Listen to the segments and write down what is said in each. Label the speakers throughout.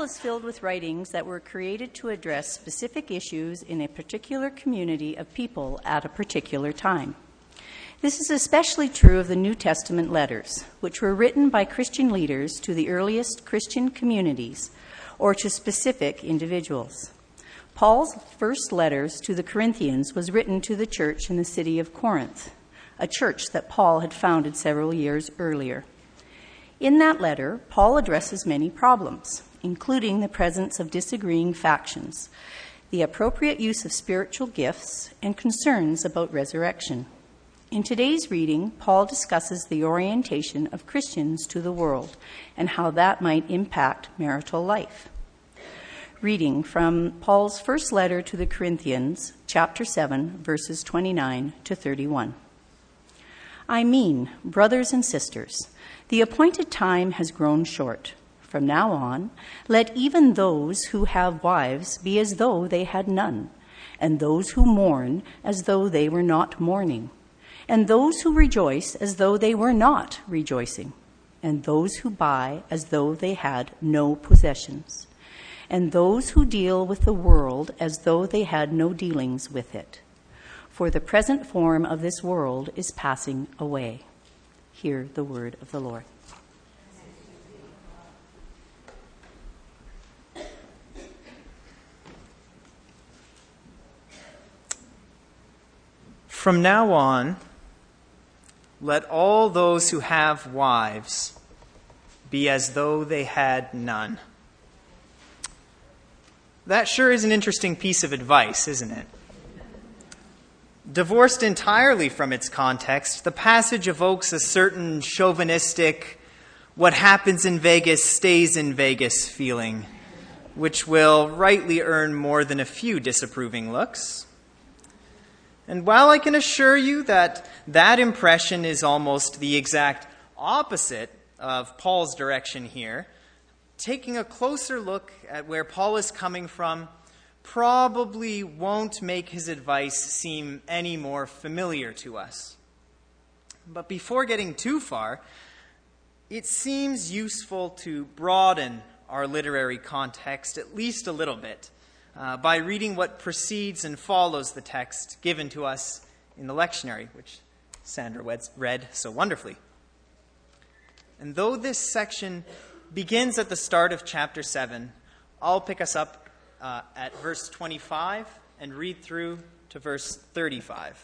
Speaker 1: is filled with writings that were created to address specific issues in a particular community of people at a particular time. This is especially true of the New Testament letters, which were written by Christian leaders to the earliest Christian communities or to specific individuals. Paul's first letters to the Corinthians was written to the church in the city of Corinth, a church that Paul had founded several years earlier. In that letter, Paul addresses many problems, including the presence of disagreeing factions, the appropriate use of spiritual gifts, and concerns about resurrection. In today's reading, Paul discusses the orientation of Christians to the world and how that might impact marital life. Reading from Paul's first letter to the Corinthians, chapter 7, verses 29 to 31. I mean, brothers and sisters, the appointed time has grown short. From now on, let even those who have wives be as though they had none, and those who mourn as though they were not mourning, and those who rejoice as though they were not rejoicing, and those who buy as though they had no possessions, and those who deal with the world as though they had no dealings with it. For the present form of this world is passing away. Hear the word of the Lord.
Speaker 2: From now on, let all those who have wives be as though they had none. That sure is an interesting piece of advice, isn't it? Divorced entirely from its context, the passage evokes a certain chauvinistic, what happens in Vegas stays in Vegas feeling, which will rightly earn more than a few disapproving looks. And while I can assure you that that impression is almost the exact opposite of Paul's direction here, taking a closer look at where Paul is coming from probably won't make his advice seem any more familiar to us. But before getting too far, it seems useful to broaden our literary context at least a little bit by reading what precedes and follows the text given to us in the lectionary, which Sandra read so wonderfully. And though this section begins at the start of chapter 7, I'll pick us up at verse 25 and read through to verse 35.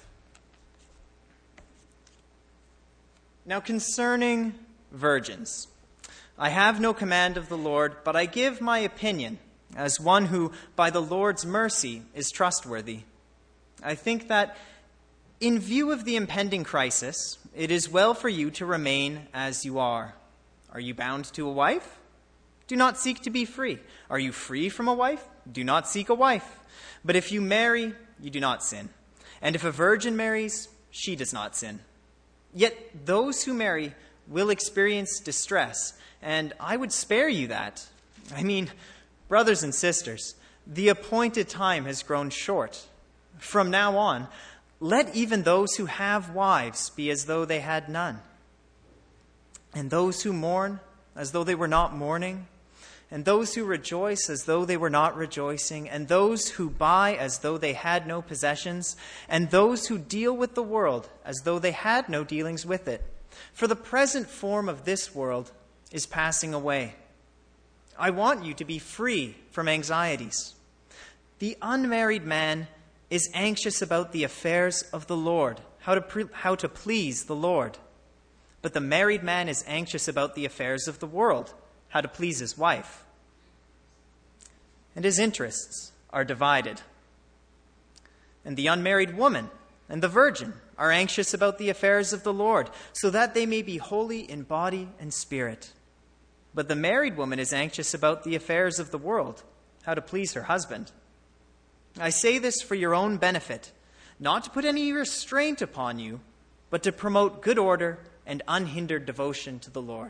Speaker 2: Now concerning virgins, I have no command of the Lord, but I give my opinion as one who, by the Lord's mercy, is trustworthy. I think that in view of the impending crisis, it is well for you to remain as you are. Are you bound to a wife? Do not seek to be free. Are you free from a wife? Do not seek a wife. But if you marry, you do not sin. And if a virgin marries, she does not sin. Yet those who marry will experience distress, and I would spare you that. I mean, brothers and sisters, the appointed time has grown short. From now on, let even those who have wives be as though they had none, and those who mourn as though they were not mourning, and those who rejoice as though they were not rejoicing, and those who buy as though they had no possessions, and those who deal with the world as though they had no dealings with it. For the present form of this world is passing away. I want you to be free from anxieties. The unmarried man is anxious about the affairs of the Lord, how to please the Lord. But the married man is anxious about the affairs of the world, how to please his wife. And his interests are divided. And the unmarried woman and the virgin are anxious about the affairs of the Lord, so that they may be holy in body and spirit. But the married woman is anxious about the affairs of the world, how to please her husband. I say this for your own benefit, not to put any restraint upon you, but to promote good order and unhindered devotion to the Lord.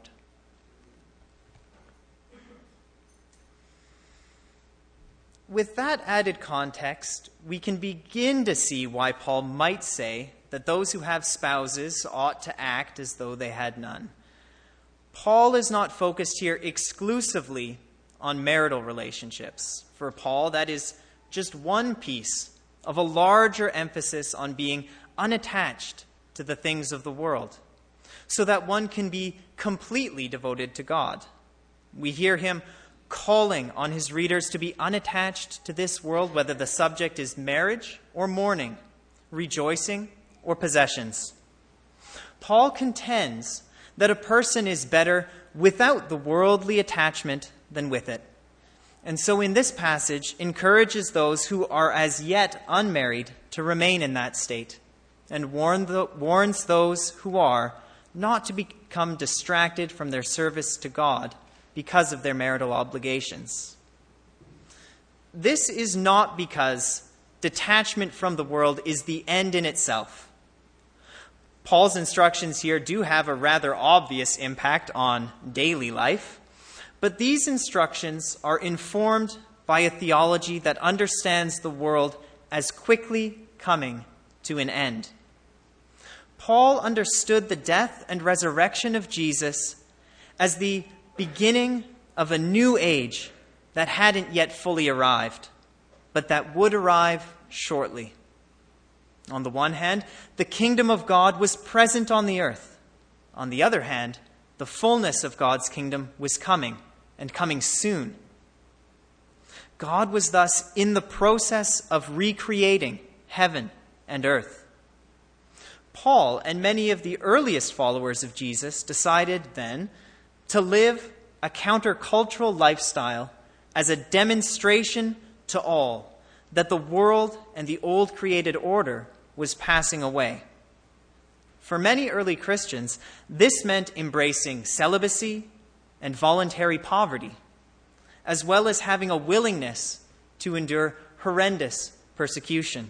Speaker 2: With that added context, we can begin to see why Paul might say that those who have spouses ought to act as though they had none. Paul is not focused here exclusively on marital relationships. For Paul, that is just one piece of a larger emphasis on being unattached to the things of the world, so that one can be completely devoted to God. We hear him calling on his readers to be unattached to this world, whether the subject is marriage or mourning, rejoicing or possessions. Paul contends that a person is better without the worldly attachment than with it. And so in this passage, encourages those who are as yet unmarried to remain in that state, and warns those who are not to become distracted from their service to God because of their marital obligations. This is not because detachment from the world is the end in itself. Paul's instructions here do have a rather obvious impact on daily life, but these instructions are informed by a theology that understands the world as quickly coming to an end. Paul understood the death and resurrection of Jesus as the beginning of a new age that hadn't yet fully arrived, but that would arrive shortly. On the one hand, the kingdom of God was present on the earth. On the other hand, the fullness of God's kingdom was coming, and coming soon. God was thus in the process of recreating heaven and earth. Paul and many of the earliest followers of Jesus decided then to live a countercultural lifestyle as a demonstration to all that the world and the old created order was passing away. For many early Christians, this meant embracing celibacy and voluntary poverty, as well as having a willingness to endure horrendous persecution.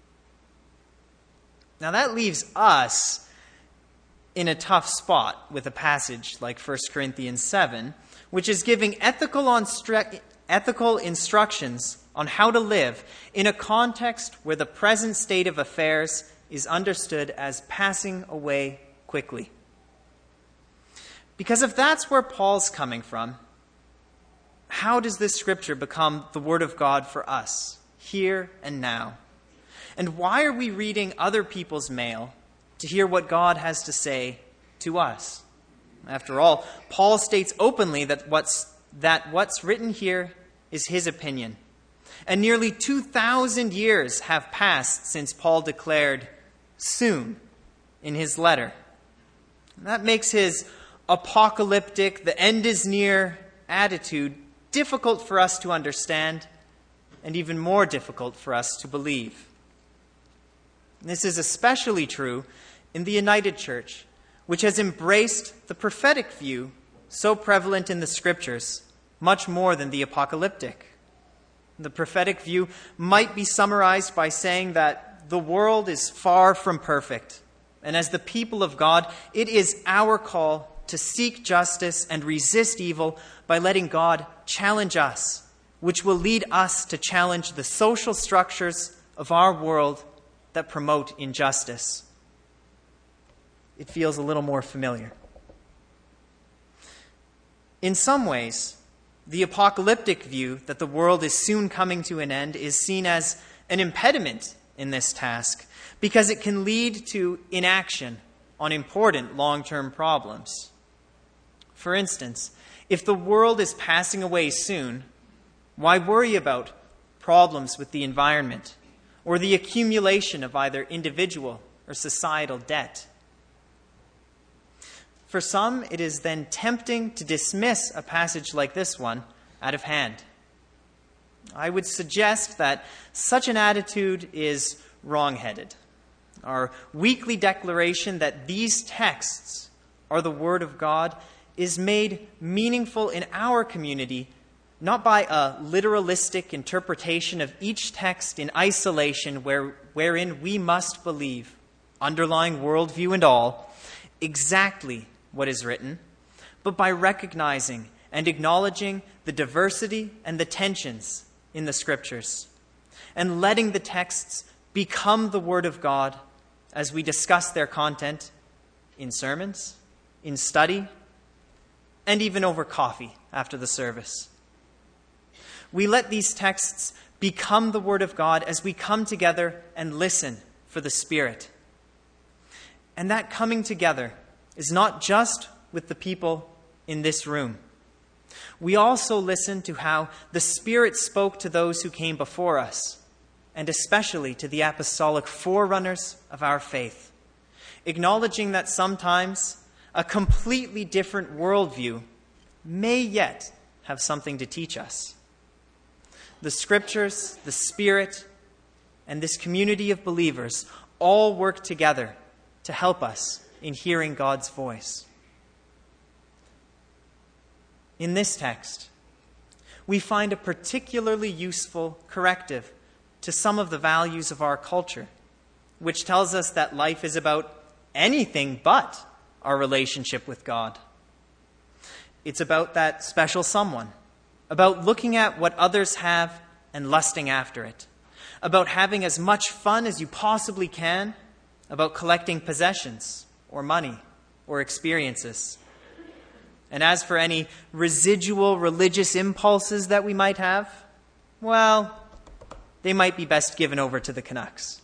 Speaker 2: Now that leaves us in a tough spot with a passage like 1 Corinthians 7, which is giving ethical instructions on how to live in a context where the present state of affairs is understood as passing away quickly. Because if that's where Paul's coming from, how does this scripture become the word of God for us, here and now? And why are we reading other people's mail to hear what God has to say to us? After all, Paul states openly that what's written here is his opinion. And nearly 2,000 years have passed since Paul declared soon in his letter. And that makes his apocalyptic, the end is near attitude difficult for us to understand and even more difficult for us to believe. And this is especially true in the United Church, which has embraced the prophetic view so prevalent in the Scriptures, much more than the apocalyptic. The prophetic view might be summarized by saying that the world is far from perfect, and as the people of God, it is our call to seek justice and resist evil by letting God challenge us, which will lead us to challenge the social structures of our world that promote injustice. It feels a little more familiar. In some ways, the apocalyptic view that the world is soon coming to an end is seen as an impediment in this task because it can lead to inaction on important long-term problems. For instance, if the world is passing away soon, why worry about problems with the environment or the accumulation of either individual or societal debt? For some, it is then tempting to dismiss a passage like this one out of hand. I would suggest that such an attitude is wrong-headed. Our weekly declaration that these texts are the Word of God is made meaningful in our community not by a literalistic interpretation of each text in isolation wherein we must believe, underlying worldview and all, exactly what is written, but by recognizing and acknowledging the diversity and the tensions in the Scriptures, and letting the texts become the Word of God as we discuss their content in sermons, in study, and even over coffee after the service. We let these texts become the Word of God as we come together and listen for the Spirit. And that coming together is not just with the people in this room. We also listen to how the Spirit spoke to those who came before us, and especially to the apostolic forerunners of our faith, acknowledging that sometimes a completely different worldview may yet have something to teach us. The Scriptures, the Spirit, and this community of believers all work together to help us in hearing God's voice. In this text, we find a particularly useful corrective to some of the values of our culture, which tells us that life is about anything but our relationship with God. It's about that special someone, about looking at what others have and lusting after it, about having as much fun as you possibly can, about collecting possessions or money or experiences. And as for any residual religious impulses that we might have, well, they might be best given over to the Canucks.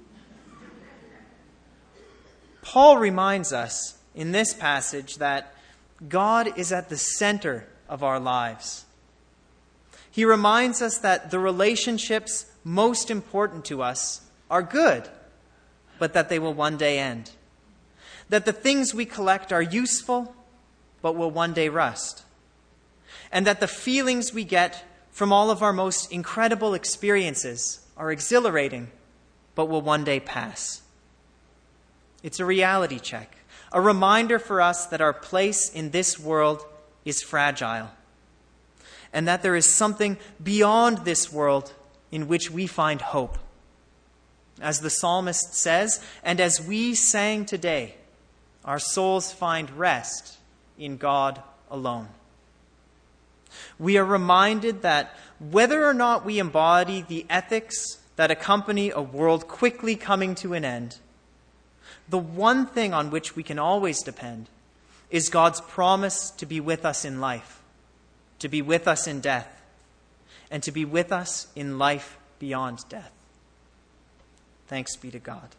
Speaker 2: Paul reminds us in this passage that God is at the center of our lives. He reminds us that the relationships most important to us are good, but that they will one day end. That the things we collect are useful, but will one day rust. And that the feelings we get from all of our most incredible experiences are exhilarating, but will one day pass. It's a reality check, a reminder for us that our place in this world is fragile, and that there is something beyond this world in which we find hope. As the psalmist says, and as we sang today, our souls find rest in God alone. We are reminded that whether or not we embody the ethics that accompany a world quickly coming to an end, the one thing on which we can always depend is God's promise to be with us in life, to be with us in death, and to be with us in life beyond death. Thanks be to God.